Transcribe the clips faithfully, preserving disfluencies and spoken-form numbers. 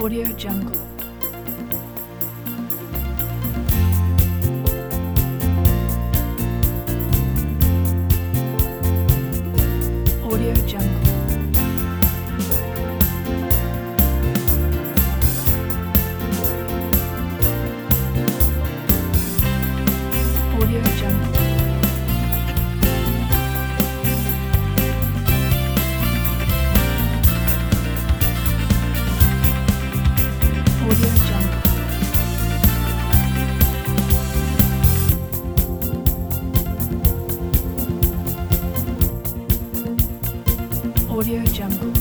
Audio Jungle. Audio Jungle. Audio Jungle. Audio Jungle. Audio Jungle.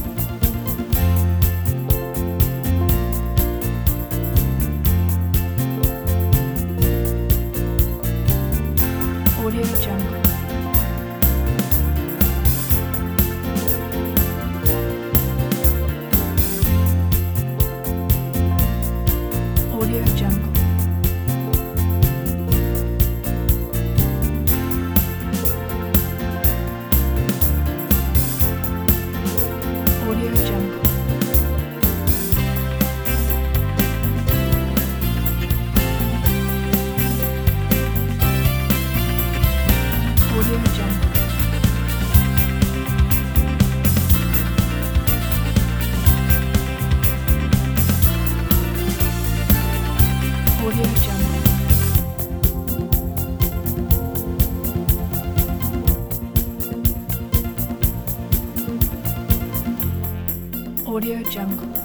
Audio Jungle. Audio Jungle. Audio Jungle. Audio Jungle. Audio Jungle. Audio Jungle.